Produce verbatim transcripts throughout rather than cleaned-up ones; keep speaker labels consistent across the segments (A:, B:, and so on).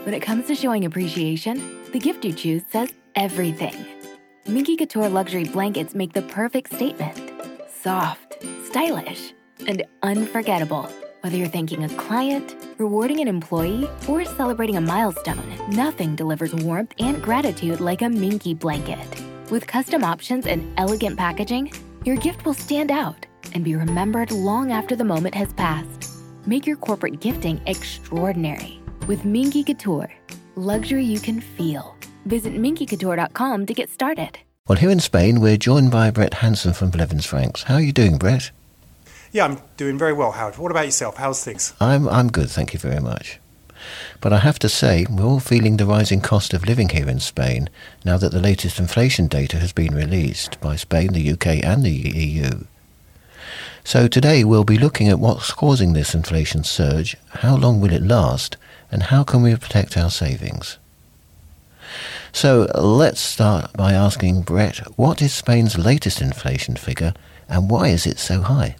A: When it comes to showing appreciation, the gift you choose says everything. Minky Couture luxury blankets make the perfect statement. Soft, stylish, and unforgettable. Whether you're thanking a client, rewarding an employee, or celebrating a milestone, nothing delivers warmth and gratitude like a Minky blanket. With custom options and elegant packaging, your gift will stand out and be remembered long after the moment has passed. Make your corporate gifting extraordinary with Minky Couture. Luxury you can feel. Visit minky couture dot com to get started.
B: Well, here in Spain, we're joined by Brett Hanson from Blevins Franks. How are you doing, Brett?
C: Yeah, I'm doing very well, Howard. What about yourself? How's things?
B: I'm I'm good, thank you very much. But I have to say, we're all feeling the rising cost of living here in Spain now that the latest inflation data has been released by Spain, the U K and the E U. So today we'll be looking at what's causing this inflation surge, how long will it last, and how can we protect our savings? So let's start by asking Brett, what is Spain's latest inflation figure and why is it so high?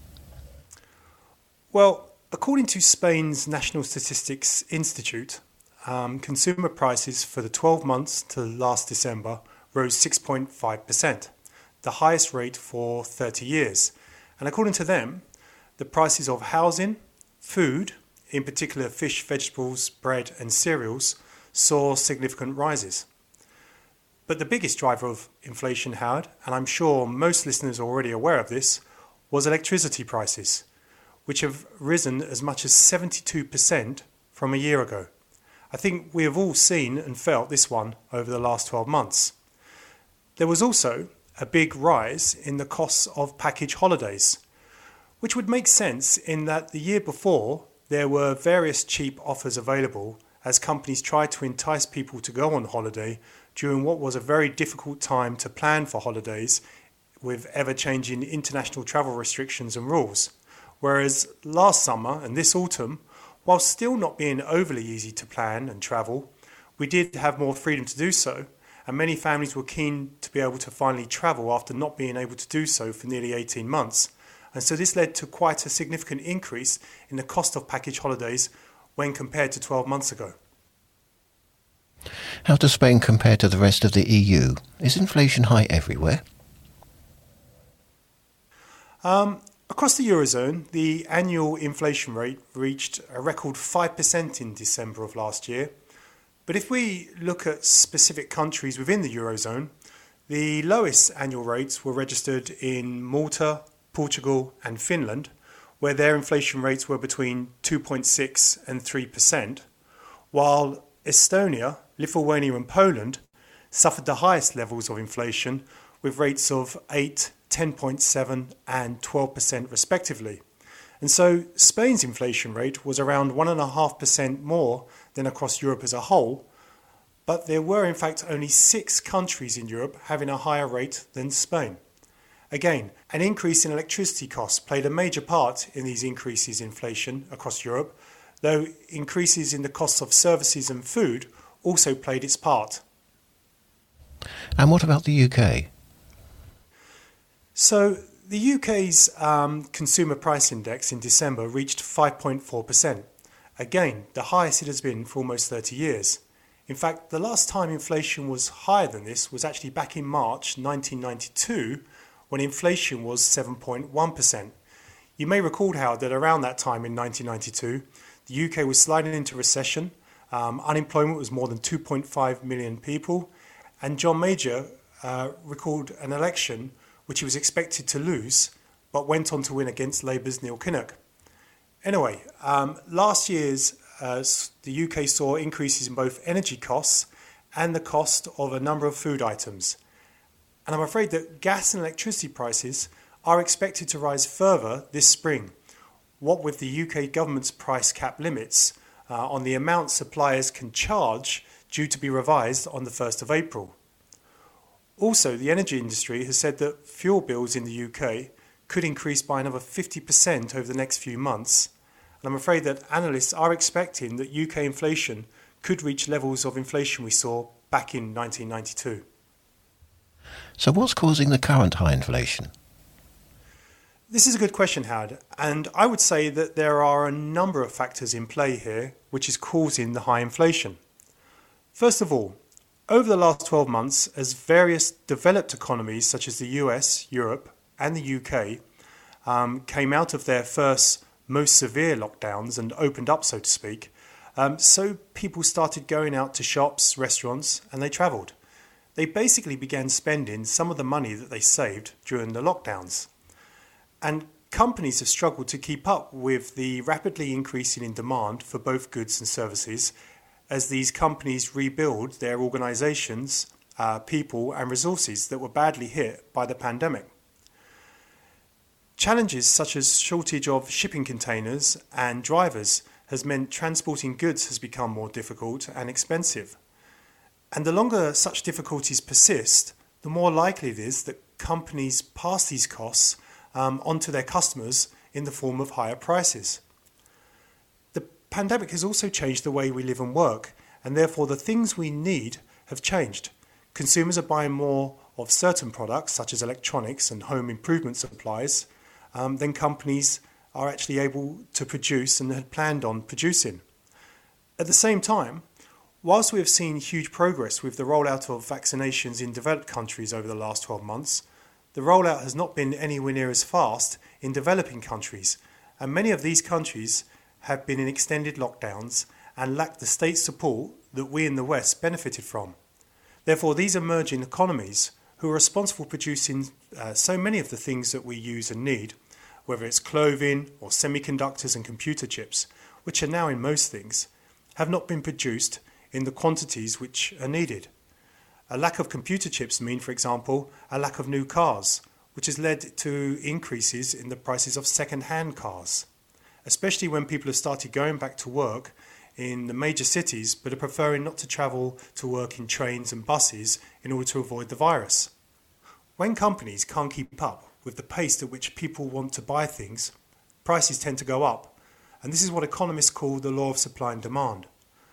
C: Well, according to Spain's National Statistics Institute, um, consumer prices for the twelve months to last December rose six point five percent, the highest rate for thirty years. And according to them, the prices of housing, food, in particular fish, vegetables, bread and cereals, saw significant rises. But the biggest driver of inflation, Howard, and I'm sure most listeners are already aware of this, was electricity prices, which have risen as much as seventy-two percent from a year ago. I think we have all seen and felt this one over the last twelve months. There was also a big rise in the costs of package holidays, which would make sense in that the year before there were various cheap offers available as companies tried to entice people to go on holiday during what was a very difficult time to plan for holidays with ever-changing international travel restrictions and rules. Whereas last summer and this autumn, while still not being overly easy to plan and travel, we did have more freedom to do so, and many families were keen to be able to finally travel after not being able to do so for nearly eighteen months. And so this led to quite a significant increase in the cost of package holidays when compared to twelve months ago.
B: How does Spain compare to the rest of the E U? Is inflation high everywhere?
C: Um, across the Eurozone, the annual inflation rate reached a record five percent in December of last year. But if we look at specific countries within the Eurozone, the lowest annual rates were registered in Malta, Portugal and Finland, where their inflation rates were between two point six and three percent, while Estonia, Lithuania and Poland suffered the highest levels of inflation with rates of eight, ten point seven and twelve percent respectively. And so Spain's inflation rate was around one point five percent more than across Europe as a whole, but there were in fact only six countries in Europe having a higher rate than Spain. Again, an increase in electricity costs played a major part in these increases in inflation across Europe, though increases in the costs of services and food also played its part.
B: And what about the U K?
C: So the U K's um, Consumer Price Index in December reached five point four percent. Again, the highest it has been for almost thirty years. In fact, the last time inflation was higher than this was actually back in March nineteen ninety-two, when inflation was seven point one percent. You may recall, Howard, that around that time in nineteen ninety-two, the U K was sliding into recession, um, unemployment was more than two point five million people, and John Major uh, recalled an election which he was expected to lose, but went on to win against Labour's Neil Kinnock. Anyway, um, last year's uh, the U K saw increases in both energy costs and the cost of a number of food items. And I'm afraid that gas and electricity prices are expected to rise further this spring, what with the U K government's price cap limits uh, on the amount suppliers can charge due to be revised on the first of April. Also, the energy industry has said that fuel bills in the U K could increase by another fifty percent over the next few months. And I'm afraid that analysts are expecting that U K inflation could reach levels of inflation we saw back in nineteen ninety-two.
B: So what's causing the current high inflation?
C: This is a good question, Howard, and I would say that there are a number of factors in play here which is causing the high inflation. First of all, over the last twelve months, as various developed economies such as the U S, Europe and the U K um, came out of their first most severe lockdowns and opened up, so to speak, um, so people started going out to shops, restaurants, and they travelled. They basically began spending some of the money that they saved during the lockdowns. And companies have struggled to keep up with the rapidly increasing in demand for both goods and services as these companies rebuild their organisations, uh, people and resources that were badly hit by the pandemic. Challenges such as shortage of shipping containers and drivers has meant transporting goods has become more difficult and expensive. And the longer such difficulties persist, the more likely it is that companies pass these costs Um, onto their customers in the form of higher prices. The pandemic has also changed the way we live and work, and therefore the things we need have changed. Consumers are buying more of certain products, such as electronics and home improvement supplies, um, than companies are actually able to produce and had planned on producing. At the same time, whilst we have seen huge progress with the rollout of vaccinations in developed countries over the last twelve months, the rollout has not been anywhere near as fast in developing countries, and many of these countries have been in extended lockdowns and lack the state support that we in the West benefited from. Therefore, these emerging economies, who are responsible for producing uh, so many of the things that we use and need, whether it's clothing or semiconductors and computer chips, which are now in most things, have not been produced in the quantities which are needed. A lack of computer chips mean, for example, a lack of new cars, which has led to increases in the prices of second-hand cars, especially when people have started going back to work in the major cities but are preferring not to travel to work in trains and buses in order to avoid the virus. When companies can't keep up with the pace at which people want to buy things, prices tend to go up, and this is what economists call the law of supply and demand.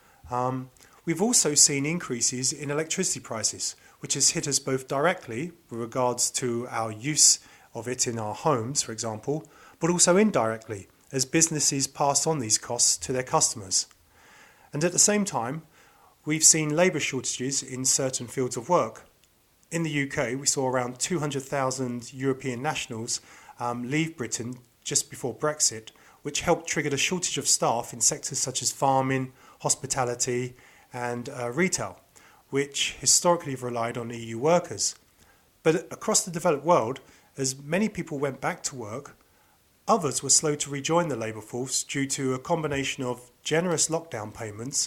C: Um, We've also seen increases in electricity prices, which has hit us both directly with regards to our use of it in our homes, for example, but also indirectly as businesses pass on these costs to their customers. And at the same time, we've seen labour shortages in certain fields of work. In the U K, we saw around two hundred thousand European nationals um, leave Britain just before Brexit, which helped trigger the shortage of staff in sectors such as farming, hospitality, and uh, retail, which historically have relied on E U workers. But across the developed world, as many people went back to work, others were slow to rejoin the labour force due to a combination of generous lockdown payments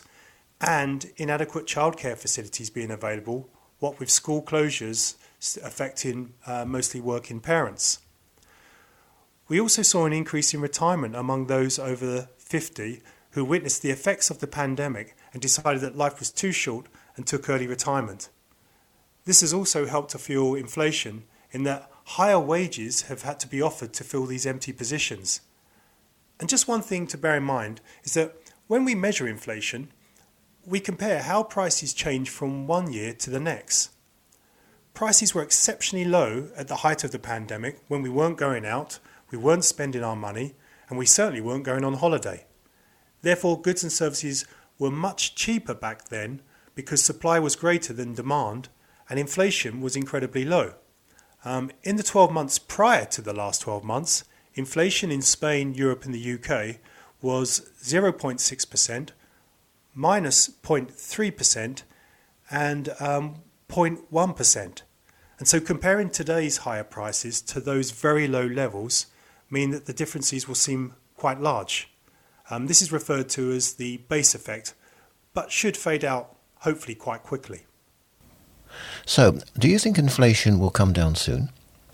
C: and inadequate childcare facilities being available, what with school closures affecting uh, mostly working parents. We also saw an increase in retirement among those over fifty who witnessed the effects of the pandemic and decided that life was too short and took early retirement. This has also helped to fuel inflation in that higher wages have had to be offered to fill these empty positions. And just one thing to bear in mind is that when we measure inflation, we compare how prices change from one year to the next. Prices were exceptionally low at the height of the pandemic when we weren't going out, we weren't spending our money, and we certainly weren't going on holiday. Therefore, goods and services were much cheaper back then because supply was greater than demand and inflation was incredibly low. Um, in the twelve months prior to the last twelve months, inflation in Spain, Europe and the U K was zero point six percent, minus zero point three percent and um, zero point one percent. And so comparing today's higher prices to those very low levels mean that the differences will seem quite large. Um, this is referred to as the base effect, but should fade out hopefully quite quickly.
B: So, do you think inflation will come down soon?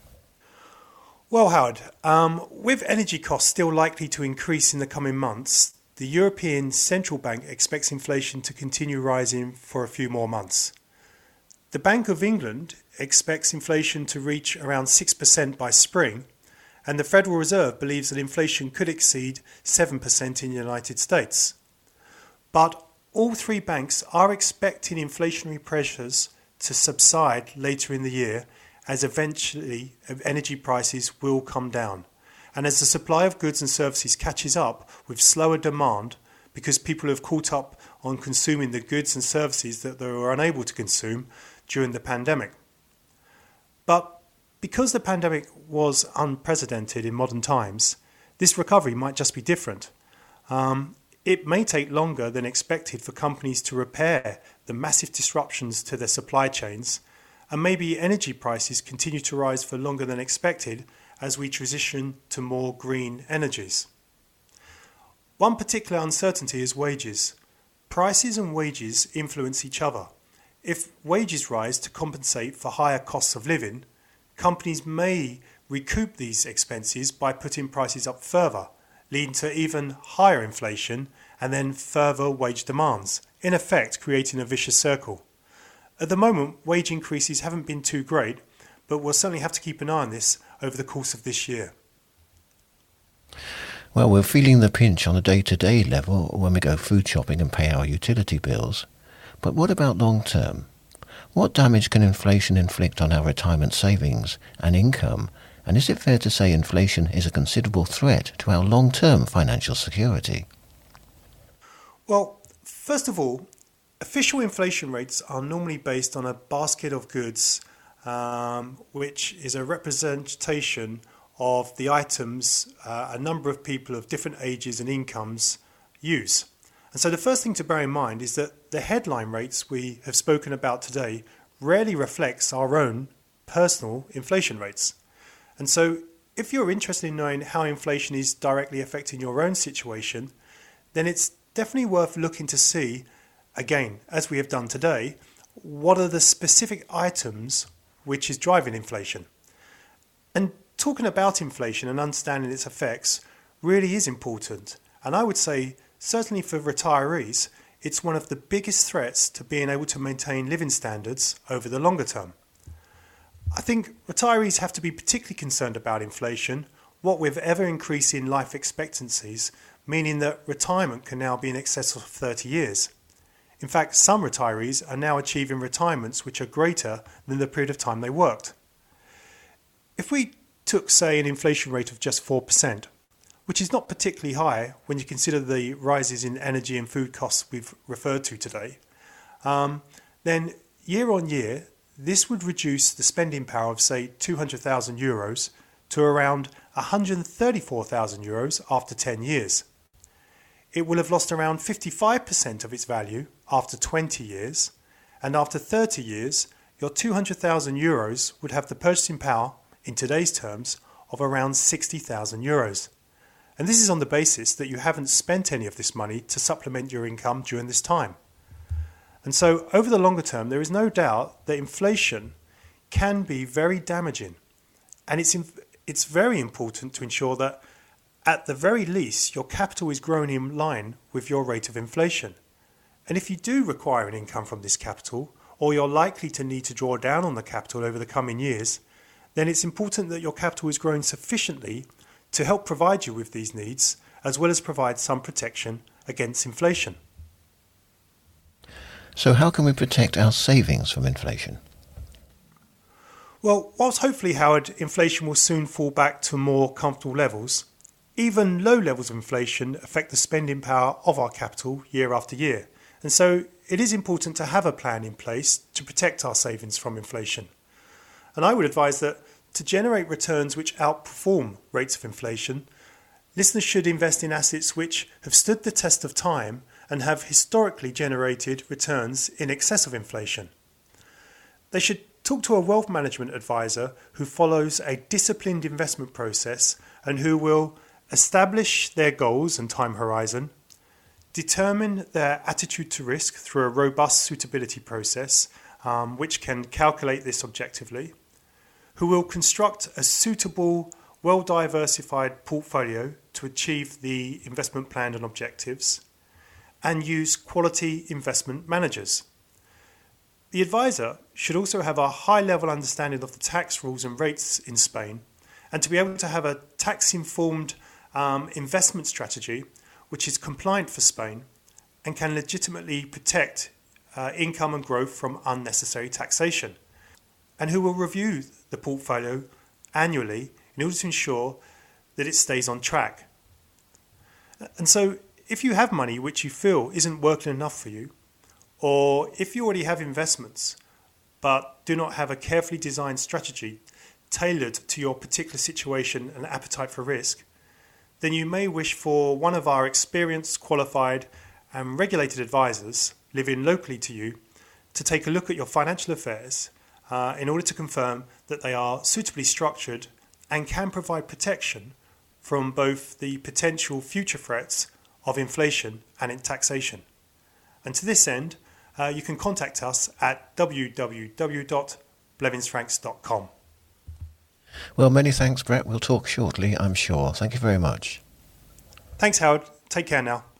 C: Well, Howard, um, with energy costs still likely to increase in the coming months, the European Central Bank expects inflation to continue rising for a few more months. The Bank of England expects inflation to reach around six percent by spring, and the Federal Reserve believes that inflation could exceed seven percent in the United States. But all three banks are expecting inflationary pressures to subside later in the year, as eventually energy prices will come down. And as the supply of goods and services catches up with slower demand, because people have caught up on consuming the goods and services that they were unable to consume during the pandemic. But because the pandemic was unprecedented in modern times, this recovery might just be different. Um, it may take longer than expected for companies to repair the massive disruptions to their supply chains, and maybe energy prices continue to rise for longer than expected as we transition to more green energies. One particular uncertainty is wages. Prices and wages influence each other. If wages rise to compensate for higher costs of living, companies may recoup these expenses by putting prices up further, leading to even higher inflation and then further wage demands, in effect creating a vicious circle. At the moment, wage increases haven't been too great, but we'll certainly have to keep an eye on this over the course of this year.
B: Well, we're feeling the pinch on a day-to-day level when we go food shopping and pay our utility bills. But what about long term? What damage can inflation inflict on our retirement savings and income? And is it fair to say inflation is a considerable threat to our long-term financial security?
C: Well, first of all, official inflation rates are normally based on a basket of goods, um, which is a representation of the items uh, a number of people of different ages and incomes use. And so the first thing to bear in mind is that the headline rates we have spoken about today rarely reflects our own personal inflation rates. And so if you're interested in knowing how inflation is directly affecting your own situation, then it's definitely worth looking to see, again, as we have done today, what are the specific items which is driving inflation. And talking about inflation and understanding its effects really is important. And I would say, certainly for retirees, it's one of the biggest threats to being able to maintain living standards over the longer term. I think retirees have to be particularly concerned about inflation, what with ever increasing life expectancies, meaning that retirement can now be in excess of thirty years. In fact, some retirees are now achieving retirements which are greater than the period of time they worked. If we took, say, an inflation rate of just four percent, which is not particularly high when you consider the rises in energy and food costs we've referred to today, um, then year on year, this would reduce the spending power of, say, two hundred thousand euros to around one hundred thirty-four thousand euros after ten years. It will have lost around fifty-five percent of its value after twenty years, and after thirty years, your two hundred thousand euros would have the purchasing power, in today's terms, of around sixty thousand euros. And this is on the basis that you haven't spent any of this money to supplement your income during this time. And so over the longer term, there is no doubt that inflation can be very damaging. And it's, in, it's very important to ensure that at the very least, your capital is growing in line with your rate of inflation. And if you do require an income from this capital, or you're likely to need to draw down on the capital over the coming years, then it's important that your capital is growing sufficiently to help provide you with these needs, as well as provide some protection against inflation.
B: So how can we protect our savings from inflation?
C: Well, whilst hopefully, Howard, inflation will soon fall back to more comfortable levels, even low levels of inflation affect the spending power of our capital year after year. And so it is important to have a plan in place to protect our savings from inflation. And I would advise that to generate returns which outperform rates of inflation, listeners should invest in assets which have stood the test of time and have historically generated returns in excess of inflation. They should talk to a wealth management advisor who follows a disciplined investment process and who will establish their goals and time horizon, determine their attitude to risk through a robust suitability process, um, which can calculate this objectively, who will construct a suitable, well-diversified portfolio to achieve the investment plan and objectives, and use quality investment managers. The advisor should also have a high-level understanding of the tax rules and rates in Spain, and to be able to have a tax-informed um, investment strategy which is compliant for Spain and can legitimately protect uh, income and growth from unnecessary taxation, and who will review the portfolio annually in order to ensure that it stays on track. And so if you have money which you feel isn't working enough for you, or if you already have investments but do not have a carefully designed strategy tailored to your particular situation and appetite for risk, then you may wish for one of our experienced, qualified and regulated advisors living locally to you to take a look at your financial affairs uh, in order to confirm that they are suitably structured and can provide protection from both the potential future threats of inflation and in taxation. And to this end, uh, you can contact us at w w w dot blevins franks dot com.
B: Well, many thanks, Brett. We'll talk shortly, I'm sure. Thank you very much.
C: Thanks, Howard. Take care now.